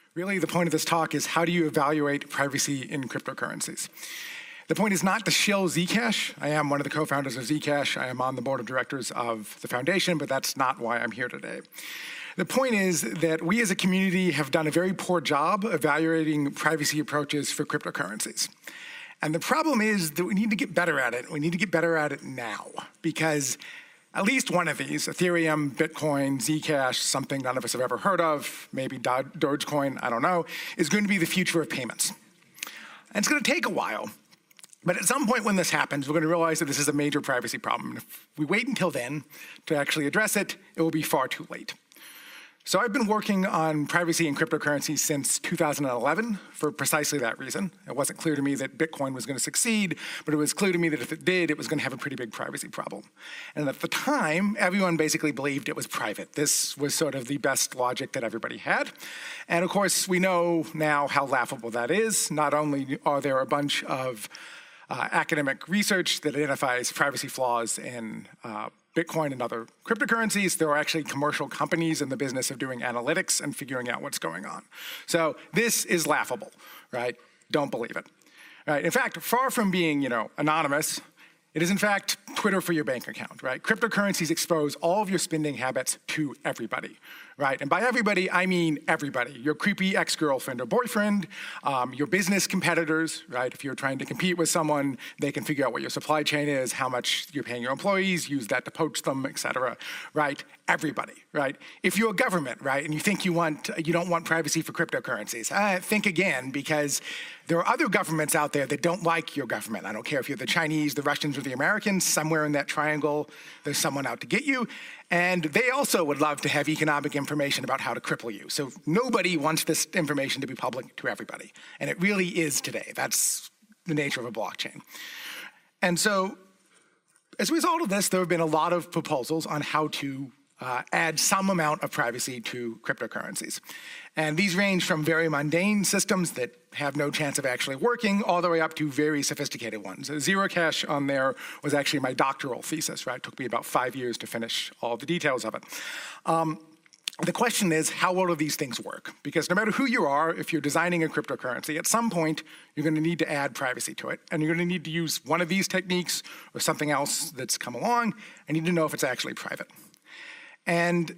Really, the point of this talk is how do you evaluate privacy in cryptocurrencies? The point is not to shill Zcash. I am one of the co-founders of Zcash. I am on the board of directors of the foundation, but that's not why I'm here today. The point is that we as a community have done a very poor job evaluating privacy approaches for cryptocurrencies. And the problem is that we need to get better at it. We need to get better at it now, because at least one of these, Ethereum, Bitcoin, Zcash, something none of us have ever heard of, maybe Dogecoin, I don't know, is going to be the future of payments. And it's going to take a while. But at some point when this happens, we're going to realize that this is a major privacy problem. And if we wait until then to actually address it, it will be far too late. So I've been working on privacy in cryptocurrency since 2011 for precisely that reason. It wasn't clear to me that Bitcoin was going to succeed, but it was clear to me that if it did, it was going to have a pretty big privacy problem. And at the time, everyone basically believed it was private. This was sort of the best logic that everybody had. And of course, we know now how laughable that is. Not only are there a bunch of academic research that identifies privacy flaws in Bitcoin and other cryptocurrencies, there are actually commercial companies in the business of doing analytics and figuring out what's going on. So this is laughable, right? Don't believe it. Right? In fact, far from being, anonymous, it is in fact Twitter for your bank account, right? Cryptocurrencies expose all of your spending habits to everybody, right? And by everybody, I mean everybody. Your creepy ex-girlfriend or boyfriend, your business competitors, right? If you're trying to compete with someone, they can figure out what your supply chain is, how much you're paying your employees, use that to poach them, et cetera, right? Everybody, right? If you're a government, right, and you think you don't want privacy for cryptocurrencies, think again, because there are other governments out there that don't like your government. I don't care if you're the Chinese, the Russians, or the Americans, somewhere in that triangle, there's someone out to get you. And they also would love to have economic information about how to cripple you. So nobody wants this information to be public to everybody. And it really is today. That's the nature of a blockchain. And so as a result of this, there have been a lot of proposals on how to add some amount of privacy to cryptocurrencies. And these range from very mundane systems that have no chance of actually working all the way up to very sophisticated ones. Zero Cash on there was actually my doctoral thesis, right? It took me about 5 years to finish all the details of it. The question is, how well do these things work? Because no matter who you are, if you're designing a cryptocurrency, at some point, you're going to need to add privacy to it. And you're going to need to use one of these techniques or something else that's come along, and you need to know if it's actually private. And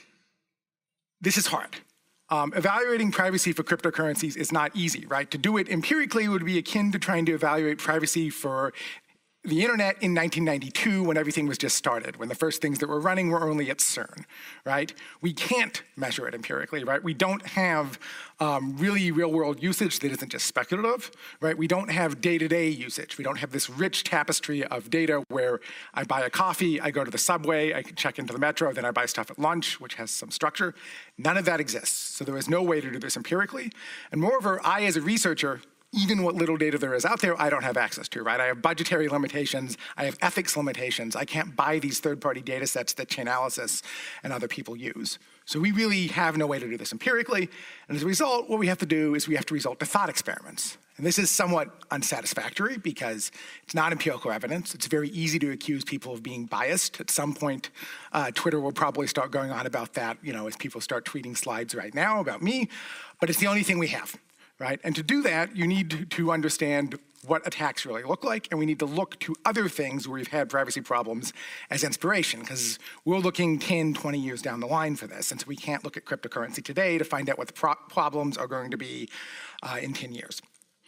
this is hard. Evaluating privacy for cryptocurrencies is not easy, right? To do it empirically would be akin to trying to evaluate privacy for the internet in 1992 when everything was just started, when the first things that were running were only at CERN, right? We can't measure it empirically, right? We don't have really real-world usage that isn't just speculative, right? We don't have day-to-day usage. We don't have this rich tapestry of data where I buy a coffee, I go to the subway, I check into the metro, then I buy stuff at lunch, which has some structure. None of that exists. So there is no way to do this empirically. And moreover, I, as a researcher, even what little data there is out there, I don't have access to, right? I have budgetary limitations, I have ethics limitations. I can't buy these third-party data sets that Chainalysis and other people use. So we really have no way to do this empirically. And as a result, what we have to do is we have to resort to thought experiments. And this is somewhat unsatisfactory because it's not empirical evidence. It's very easy to accuse people of being biased. At some point, Twitter will probably start going on about that, as people start tweeting slides right now about me. But it's the only thing we have. Right? And to do that, you need to understand what attacks really look like, and we need to look to other things where we've had privacy problems as inspiration, because we're looking 10, 20 years down the line for this, and so we can't look at cryptocurrency today to find out what the problems are going to be in 10 years.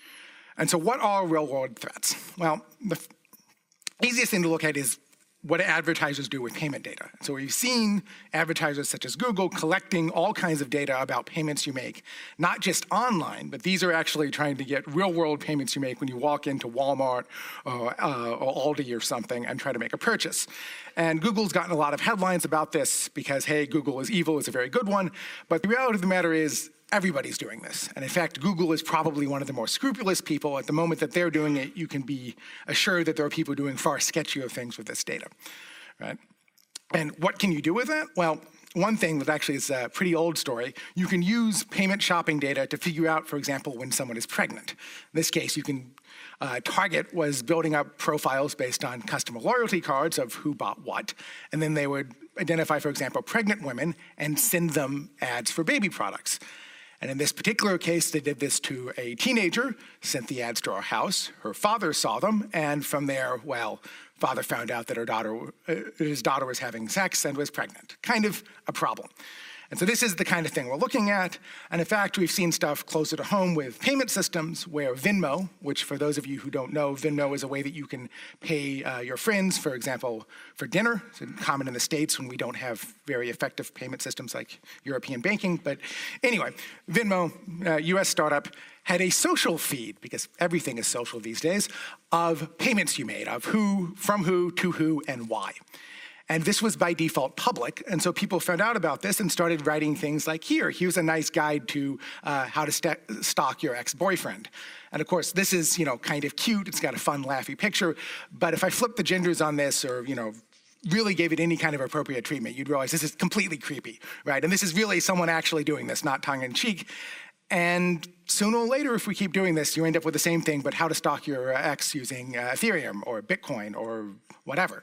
And so what are real-world threats? Well, the easiest thing to look at is what do advertisers do with payment data? So we've seen advertisers such as Google collecting all kinds of data about payments you make, not just online, but these are actually trying to get real-world payments you make when you walk into Walmart or Aldi or something and try to make a purchase. And Google's gotten a lot of headlines about this because, hey, Google is evil is a very good one. But the reality of the matter is everybody's doing this. And in fact, Google is probably one of the more scrupulous people. At the moment that they're doing it, you can be assured that there are people doing far sketchier things with this data, right? And what can you do with that? Well, one thing that actually is a pretty old story, you can use payment shopping data to figure out, for example, when someone is pregnant. In this case, you can Target was building up profiles based on customer loyalty cards of who bought what, and then they would identify, for example, pregnant women and send them ads for baby products. And in this particular case, they did this to a teenager, sent the ads to her house. Her father saw them, and from there, well, father found out that his daughter was having sex and was pregnant. Kind of a problem. And so this is the kind of thing we're looking at. And in fact, we've seen stuff closer to home with payment systems where Venmo, which for those of you who don't know, Venmo is a way that you can pay your friends, for example, for dinner. It's common in the States when we don't have very effective payment systems like European banking. But anyway, Venmo, US startup, had a social feed, because everything is social these days, of payments you made, of who, from who, to who, and why. And this was by default public, and so people found out about this and started writing things like, here's a nice guide to how to stalk your ex-boyfriend. And of course, this is, kind of cute. It's got a fun, laughy picture. But if I flip the genders on this or, really gave it any kind of appropriate treatment, you'd realize this is completely creepy, right? And this is really someone actually doing this, not tongue-in-cheek. And sooner or later, if we keep doing this, you end up with the same thing, but how to stalk your ex using Ethereum or Bitcoin or whatever.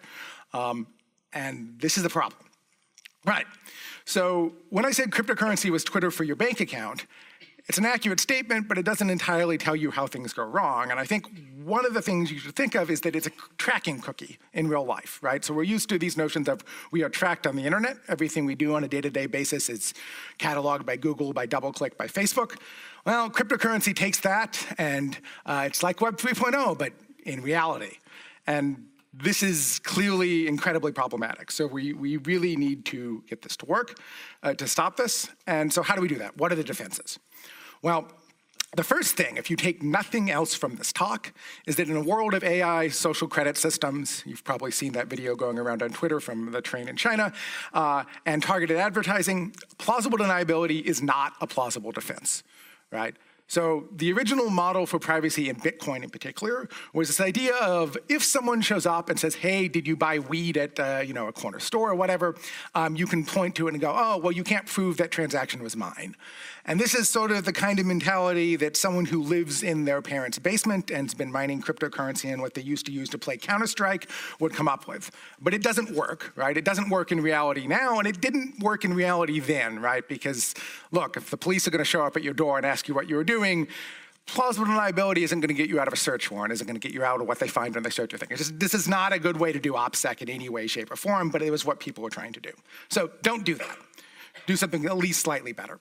And this is the problem. Right. So when I said cryptocurrency was Twitter for your bank account, it's an accurate statement, but it doesn't entirely tell you how things go wrong. And I think one of the things you should think of is that it's a tracking cookie in real life, right? So we're used to these notions of we are tracked on the internet. Everything we do on a day-to-day basis is cataloged by Google, by DoubleClick, by Facebook. Well, cryptocurrency takes that, and it's like Web 3.0, but in reality. And this is clearly incredibly problematic. So we really need to get this to work to stop this. And so how do we do that? What are the defenses? Well, the first thing, if you take nothing else from this talk, is that in a world of AI, social credit systems, you've probably seen that video going around on Twitter from the train in China, and targeted advertising, plausible deniability is not a plausible defense, right? So the original model for privacy in Bitcoin in particular was this idea of if someone shows up and says, hey, did you buy weed at a corner store or whatever, you can point to it and go, oh, well, you can't prove that transaction was mine. And this is sort of the kind of mentality that someone who lives in their parents' basement and has been mining cryptocurrency and what they used to use to play Counter-Strike would come up with. But it doesn't work, right? It doesn't work in reality now, and it didn't work in reality then, right? Because, look, if the police are going to show up at your door and ask you what you were doing, plausible deniability isn't going to get you out of a search warrant, isn't going to get you out of what they find when they search your thing. This is not a good way to do OPSEC in any way, shape, or form, but it was what people were trying to do. So don't do that. Do something at least slightly better.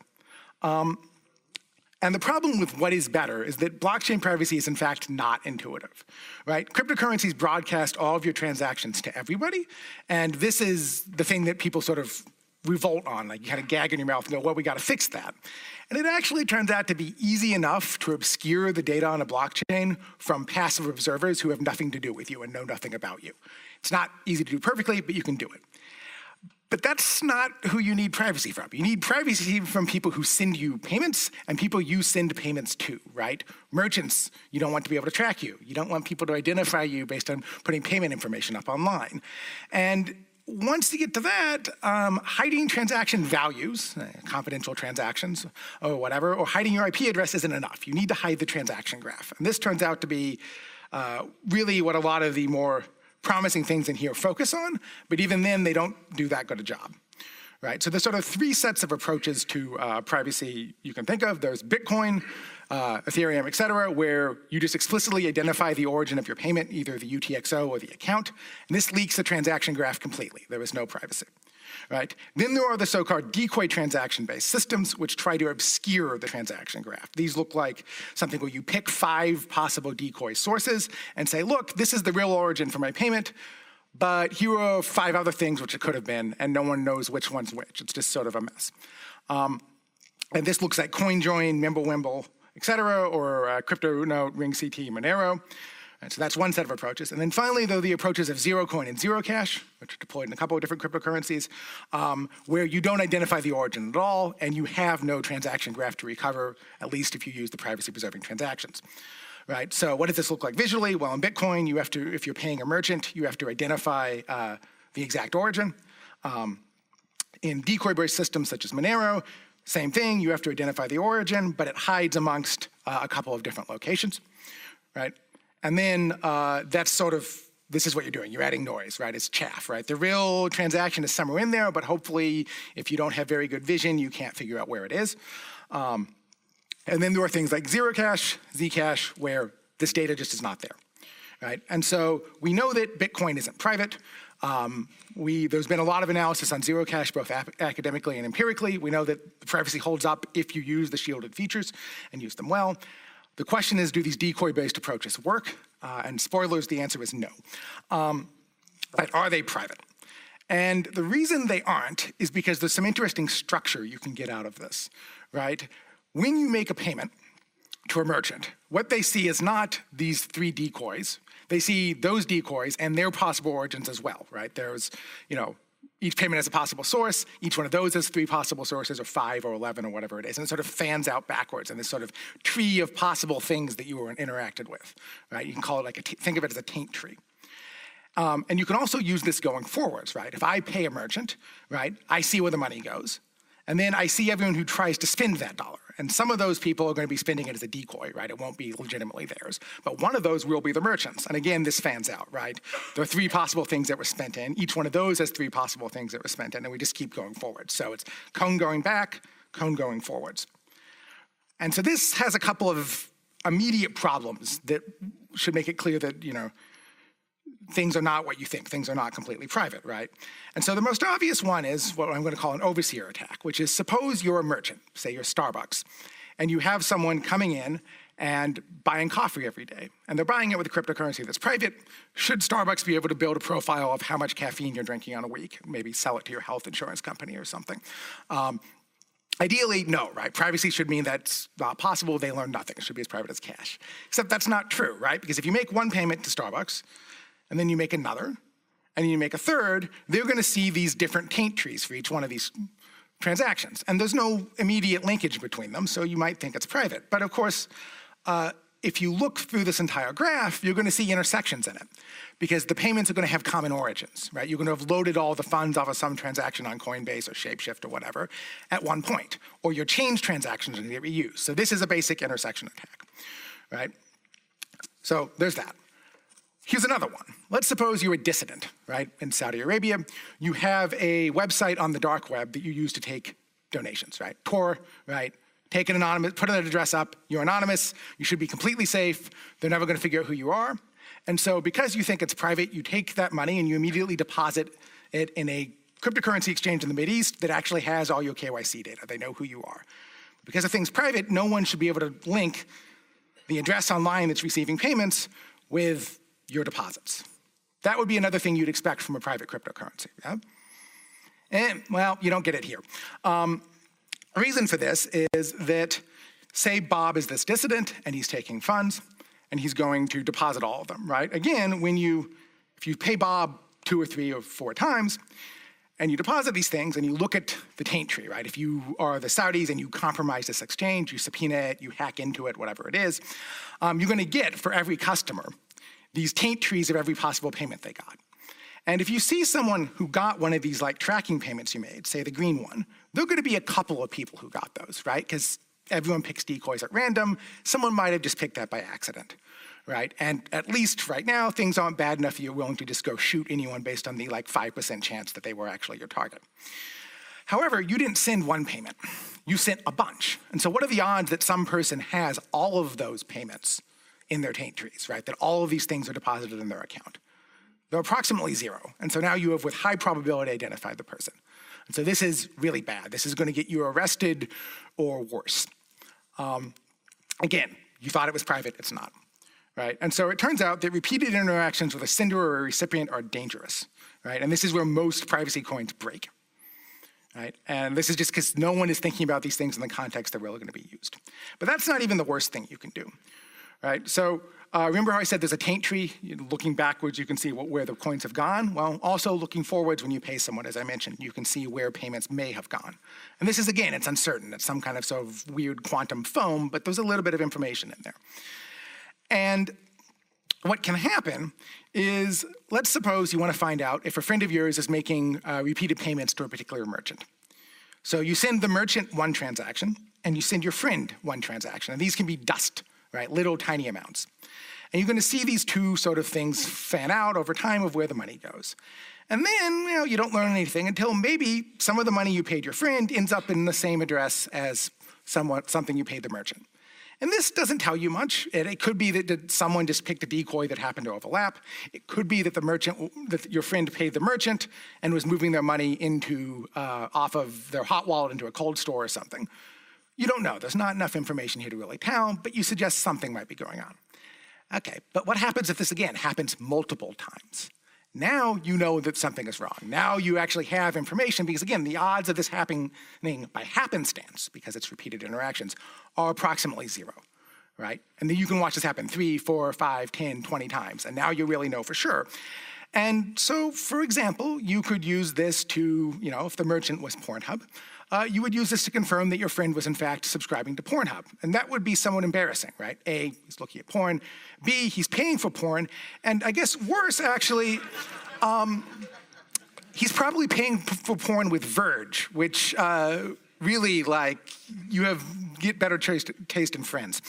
And the problem with what is better is that blockchain privacy is in fact not intuitive, right? Cryptocurrencies broadcast all of your transactions to everybody, and this is the thing that people sort of revolt on, like you kind of gag in your mouth and go, well, we got to fix that. And it actually turns out to be easy enough to obscure the data on a blockchain from passive observers who have nothing to do with you and know nothing about you. It's not easy to do perfectly, but you can do it. But that's not who you need privacy from. You need privacy from people who send you payments and people you send payments to, right? Merchants, you don't want to be able to track you. You don't want people to identify you based on putting payment information up online. And once you get to that, hiding transaction values, confidential transactions or whatever, or hiding your IP address isn't enough. You need to hide the transaction graph. And this turns out to be really what a lot of the more promising things in here focus on, but even then they don't do that good a job, right? So there's sort of three sets of approaches to privacy you can think of. There's Bitcoin, Ethereum, et cetera, where you just explicitly identify the origin of your payment, either the UTXO or the account, and this leaks the transaction graph completely. There is no privacy, right? Then there are the so-called decoy transaction-based systems, which try to obscure the transaction graph. These look like something where you pick 5 possible decoy sources and say, look, this is the real origin for my payment, but here are 5 other things which it could have been, and no one knows which one's which. It's just sort of a mess. And this looks like CoinJoin, Mimblewimble, et cetera, or CryptoNote, RingCT, Monero. And so that's one set of approaches. And then finally, though, the approaches of Zerocoin and Zerocash, which are deployed in a couple of different cryptocurrencies, where you don't identify the origin at all, and you have no transaction graph to recover, at least if you use the privacy-preserving transactions. Right? So what does this look like visually? Well, in Bitcoin, you have to, if you're paying a merchant, you have to identify the exact origin. In decoy-based systems such as Monero, same thing, you have to identify the origin, but it hides amongst a couple of different locations, right? And then that's sort of, this is what you're doing. You're adding noise, right? It's chaff, right? The real transaction is somewhere in there, but hopefully if you don't have very good vision, you can't figure out where it is. And then there are things like Zerocash, Zcash, where this data just is not there, right? And so we know that Bitcoin isn't private. There's been a lot of analysis on Zerocash, both academically and empirically. We know that the privacy holds up if you use the shielded features and use them well. The question is, do these decoy-based approaches work? And spoilers, the answer is no. But are they private? And the reason they aren't is because there's some interesting structure you can get out of this, right? When you make a payment to a merchant, what they see is not these 3 decoys. They see those decoys and their possible origins as well, right? There's, each payment has a possible source. Each one of those has 3 possible sources, or 5 or 11 or whatever it is. And it sort of fans out backwards in this sort of tree of possible things that you were interacted with, right? You can call it think of it as a taint tree. And you can also use this going forwards, right? If I pay a merchant, right, I see where the money goes. And then I see everyone who tries to spend that dollar. And some of those people are going to be spending it as a decoy, right? It won't be legitimately theirs. But one of those will be the merchants. And again, this fans out, right? There are 3 possible things that were spent in. Each one of those has 3 possible things that were spent in, and we just keep going forward. So it's cone going back, cone going forwards. And so this has a couple of immediate problems that should make it clear that, things are not what you think. Things are not completely private, right? And so the most obvious one is what I'm going to call an overseer attack, which is suppose you're a merchant, say you're Starbucks, and you have someone coming in and buying coffee every day, and they're buying it with a cryptocurrency that's private. Should Starbucks be able to build a profile of how much caffeine you're drinking on a week? Maybe sell it to your health insurance company or something. Ideally, no, right? Privacy should mean that's not possible. They learn nothing. It should be as private as cash. Except that's not true, right? Because if you make one payment to Starbucks, and then you make another, and then you make a third, they're going to see these different taint trees for each one of these transactions. And there's no immediate linkage between them, so you might think it's private. But of course, if you look through this entire graph, you're going to see intersections in it, because the payments are going to have common origins, right? You're going to have loaded all the funds off of some transaction on Coinbase or Shapeshift or whatever at one point, or your change transactions are going to get reused. So this is a basic intersection attack, right? So there's that. Here's another one. Let's suppose you're a dissident, right, in Saudi Arabia. You have a website on the dark web that you use to take donations, right? Tor, right? Take an anonymous, put an address up. You're anonymous. You should be completely safe. They're never going to figure out who you are. And so because you think it's private, you take that money and you immediately deposit it in a cryptocurrency exchange in the Mideast that actually has all your KYC data. They know who you are. Because the thing's private, no one should be able to link the address online that's receiving payments with your deposits. That would be another thing you'd expect from a private cryptocurrency. Yeah? And, well, you don't get it here. The reason for this is that, say Bob is this dissident and he's taking funds and he's going to deposit all of them, right? Again, if you pay Bob 2 or 3 or 4 times and you deposit these things and you look at the taint tree, right? If you are the Saudis and you compromise this exchange, you subpoena it, you hack into it, whatever it is, you're going to get for every customer these taint trees of every possible payment they got. And if you see someone who got one of these like tracking payments you made, say the green one, there are going to be a couple of people who got those, right? Because everyone picks decoys at random. Someone might have just picked that by accident, right? And at least right now, things aren't bad enough that you're willing to just go shoot anyone based on the like 5% chance that they were actually your target. However, you didn't send one payment. You sent a bunch. And so what are the odds that some person has all of those payments in their taint trees, right? That all of these things are deposited in their account? They're approximately 0. And so now you have with high probability identified the person. And so this is really bad. This is going to get you arrested or worse. Again, you thought it was private, it's not, right? And so it turns out that repeated interactions with a sender or a recipient are dangerous, right? And this is where most privacy coins break, right? And this is just because no one is thinking about these things in the context they're really going to be used. But that's not even the worst thing you can do, right? So remember how I said there's a taint tree? Looking backwards, you can see where the coins have gone. Well, also looking forwards, when you pay someone, as I mentioned, you can see where payments may have gone. And this is, again, it's uncertain. It's some kind of sort of weird quantum foam, but there's a little bit of information in there. And what can happen is, let's suppose you want to find out if a friend of yours is making repeated payments to a particular merchant. So you send the merchant one transaction, and you send your friend one transaction. And these can be dust, right? Little tiny amounts. And you're going to see these two sort of things fan out over time of where the money goes. And then, you don't learn anything until maybe some of the money you paid your friend ends up in the same address as something you paid the merchant. And this doesn't tell you much. It could be that someone just picked a decoy that happened to overlap. It could be that that your friend paid the merchant and was moving their money off of their hot wallet into a cold store or something. You don't know. There's not enough information here to really tell, but you suggest something might be going on. Okay, but what happens if this, again, happens multiple times? Now you know that something is wrong. Now you actually have information because, again, the odds of this happening by happenstance, because it's repeated interactions, are approximately 0, right? And then you can watch this happen 3, 4, 5, 10, 20 times, and now you really know for sure. And so, for example, you could use this to, if the merchant was Pornhub, you would use this to confirm that your friend was in fact subscribing to Pornhub. And that would be somewhat embarrassing, right? A, he's looking at porn. B, he's paying for porn. And I guess worse, actually, he's probably paying for porn with Verge, which really, you get better taste in friends.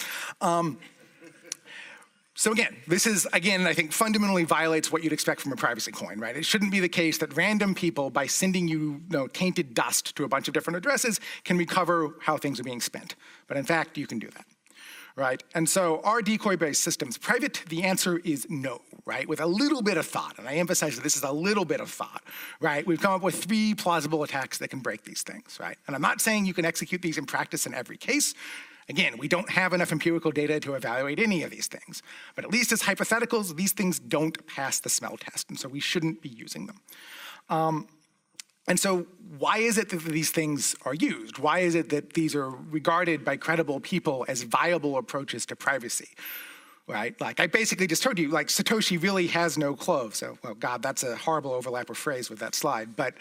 So again, this is, I think, fundamentally violates what you'd expect from a privacy coin, right? It shouldn't be the case that random people, by sending you, tainted dust to a bunch of different addresses, can recover how things are being spent. But in fact, you can do that, right? And so are decoy-based systems private? The answer is no, right? With a little bit of thought, and I emphasize that this is a little bit of thought, right? We've come up with 3 plausible attacks that can break these things, right? And I'm not saying you can execute these in practice in every case. Again, we don't have enough empirical data to evaluate any of these things. But at least as hypotheticals, these things don't pass the smell test, and so we shouldn't be using them. And so why is it that these things are used? Why is it that these are regarded by credible people as viable approaches to privacy? Right? I basically just told you, Satoshi really has no clothes. So, well, God, that's a horrible overlap of phrase with that slide. But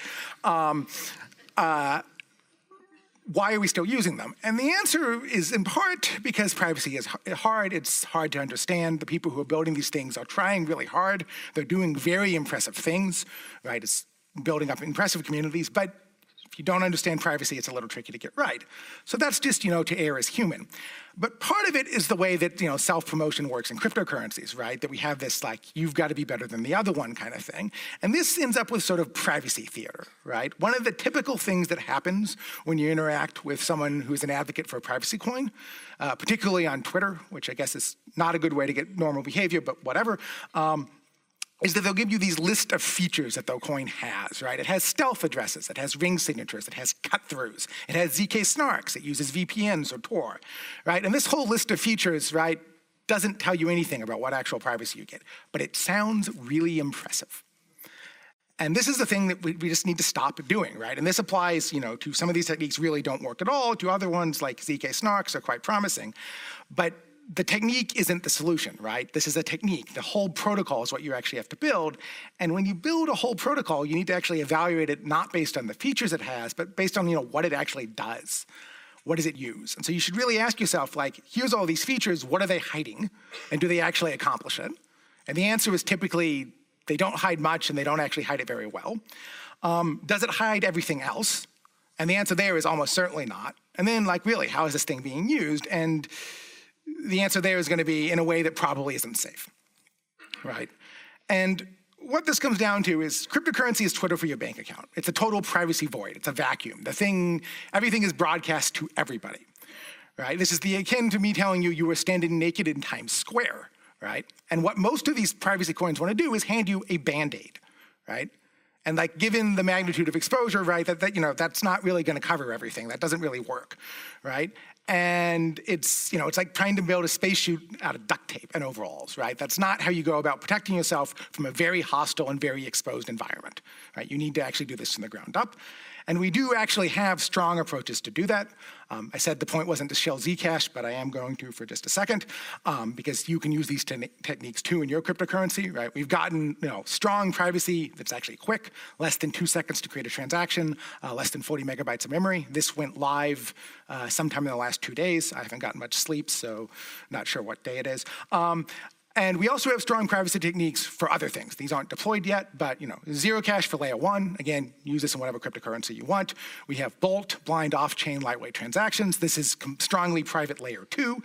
why are we still using them? And the answer is in part because privacy is hard. It's hard to understand. The people who are building these things are trying really hard. They're doing very impressive things, right? It's building up impressive communities, but if you don't understand privacy, it's a little tricky to get right. So that's just, to err as human. But part of it is the way that, self-promotion works in cryptocurrencies, right? That we have this, you've got to be better than the other one kind of thing. And this ends up with sort of privacy theater, right? One of the typical things that happens when you interact with someone who's an advocate for a privacy coin, particularly on Twitter, which I guess is not a good way to get normal behavior, but whatever, is that they'll give you these list of features that the coin has, right? It has stealth addresses, it has ring signatures, it has cut-throughs, it has ZK snarks, it uses VPNs or Tor, right? And this whole list of features, right, doesn't tell you anything about what actual privacy you get, but it sounds really impressive. And this is the thing that we just need to stop doing, right? And this applies, to some of these techniques really don't work at all, to other ones like ZK snarks are quite promising, but the technique isn't the solution, right? This is a technique. The whole protocol is what you actually have to build. And when you build a whole protocol, you need to actually evaluate it not based on the features it has, but based on, what it actually does. What does it use? And so you should really ask yourself, here's all these features, what are they hiding? And do they actually accomplish it? And the answer is typically they don't hide much and they don't actually hide it very well. Does it hide everything else? And the answer there is almost certainly not. And then, really, how is this thing being used? And the answer there is going to be in a way that probably isn't safe, right? And what this comes down to is cryptocurrency is Twitter for your bank account. It's a total privacy void. It's a vacuum. Everything is broadcast to everybody, right? This is akin to me telling you you were standing naked in Times Square, right? And what most of these privacy coins want to do is hand you a Band-Aid, right? And given the magnitude of exposure, right, that's not really going to cover everything. That doesn't really work, right? And it's like trying to build a spacesuit out of duct tape and overalls, right? That's not how you go about protecting yourself from a very hostile and very exposed environment, right? You need to actually do this from the ground up. And we do actually have strong approaches to do that. I said the point wasn't to shell Zcash, but I am going to for just a second, because you can use these techniques too in your cryptocurrency, right? We've gotten strong privacy that's actually quick, less than 2 seconds to create a transaction, less than 40 megabytes of memory. This went live sometime in the last 2 days. I haven't gotten much sleep, so not sure what day it is. And we also have strong privacy techniques for other things. These aren't deployed yet, but Zero Cash for layer 1. Again, use this in whatever cryptocurrency you want. We have Bolt, blind off-chain lightweight transactions. This is strongly private layer 2.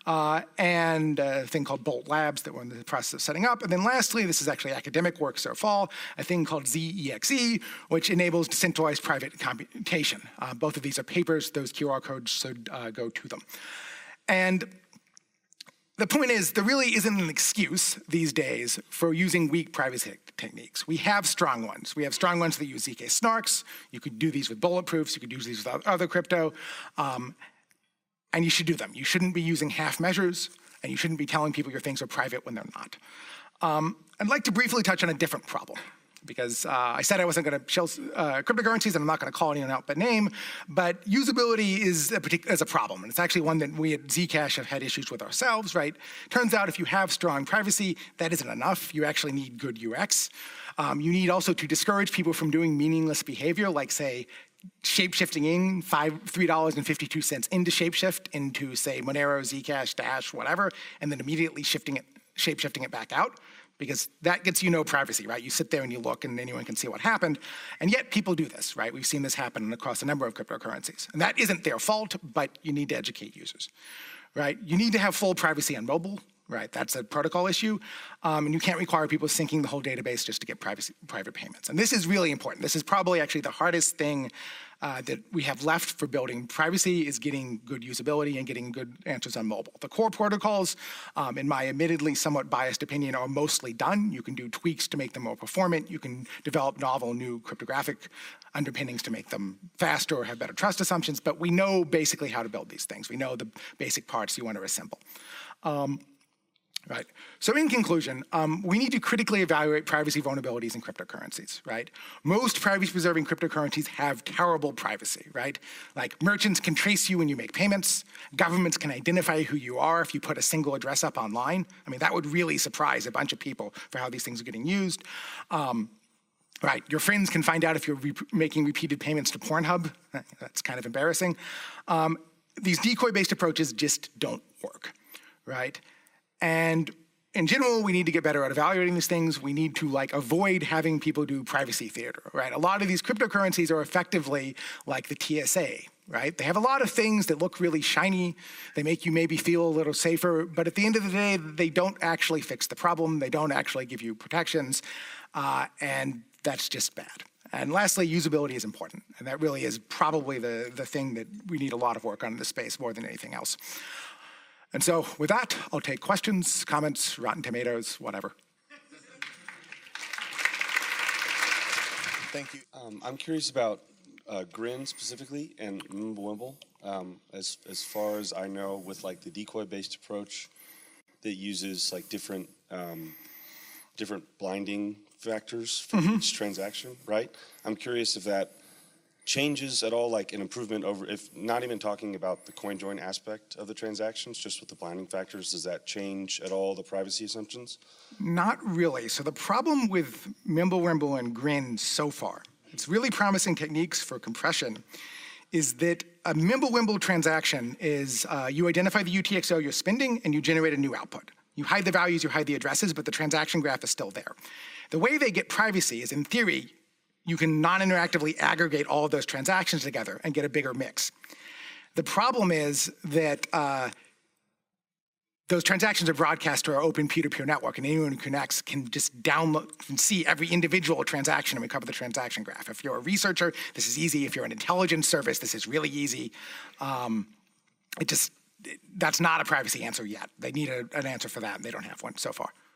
And a thing called Bolt Labs that we're in the process of setting up. And then lastly, this is actually academic work so far, a thing called ZEXE, which enables decentralized private computation. Both of these are papers. Those QR codes should go to them. And The point is, there really isn't an excuse these days for using weak privacy techniques. We have strong ones. We have strong ones that use ZK snarks. You could do these with bulletproofs. You could use these with other crypto. And you should do them. You shouldn't be using half measures, and you shouldn't be telling people your things are private when they're not. I'd like to briefly touch on a different problem, because I said I wasn't going to show cryptocurrencies, and I'm not going to call anyone out by name, but usability is a problem, and it's actually one that we at Zcash have had issues with ourselves, right? Turns out if you have strong privacy, that isn't enough. You actually need good UX. You need also to discourage people from doing meaningless behavior, like, say, shape-shifting in $3.52 into Shapeshift into, say, Monero, Zcash, Dash, whatever, and then immediately shape-shifting it back out, because that gets you no privacy, right? You sit there and you look and anyone can see what happened, and yet people do this, right? We've seen this happen across a number of cryptocurrencies. And that isn't their fault, but you need to educate users, right? You need to have full privacy on mobile, right? That's a protocol issue, and you can't require people syncing the whole database just to get private payments. And this is really important. This is probably actually the hardest thing that we have left for building privacy, is getting good usability and getting good answers on mobile. The core protocols, in my admittedly somewhat biased opinion, are mostly done. You can do tweaks to make them more performant. You can develop novel new cryptographic underpinnings to make them faster or have better trust assumptions, but we know basically how to build these things. We know the basic parts you want to assemble. Right. So in conclusion, we need to critically evaluate privacy vulnerabilities in cryptocurrencies, right? Most privacy-preserving cryptocurrencies have terrible privacy, right? Like, merchants can trace you when you make payments. Governments can identify who you are if you put a single address up online. I mean, that would really surprise a bunch of people for how these things are getting used. Right, your friends can find out if you're making repeated payments to Pornhub. That's kind of embarrassing. These decoy-based approaches just don't work, right? And in general, we need to get better at evaluating these things. We need to avoid having people do privacy theater, right? A lot of these cryptocurrencies are effectively like the TSA, right? They have a lot of things that look really shiny. They make you maybe feel a little safer, but at the end of the day, they don't actually fix the problem. They don't actually give you protections, and that's just bad. And lastly, usability is important, and that really is probably the thing that we need a lot of work on in this space more than anything else. And so with that, I'll take questions, comments, Rotten Tomatoes, whatever. Thank you. I'm curious about Grin specifically and Mimblewimble. As far as I know, with the decoy-based approach that uses different blinding factors for each transaction, right? I'm curious if that changes at all, an improvement over, if not even talking about the CoinJoin aspect of the transactions, just with the blinding factors, does that change at all the privacy assumptions? Not really. So the problem with Mimblewimble and Grin so far, it's really promising techniques for compression, is that a Mimblewimble transaction is you identify the UTXO you're spending and you generate a new output. You hide the values, you hide the addresses, but the transaction graph is still there. The way they get privacy is, in theory, you can non-interactively aggregate all of those transactions together and get a bigger mix. The problem is that those transactions are broadcast to our open peer-to-peer network, and anyone who connects can just download and see every individual transaction and recover the transaction graph. If you're a researcher, this is easy. If you're an intelligence service, this is really easy. That's not a privacy answer yet. They need an answer for that, and they don't have one so far.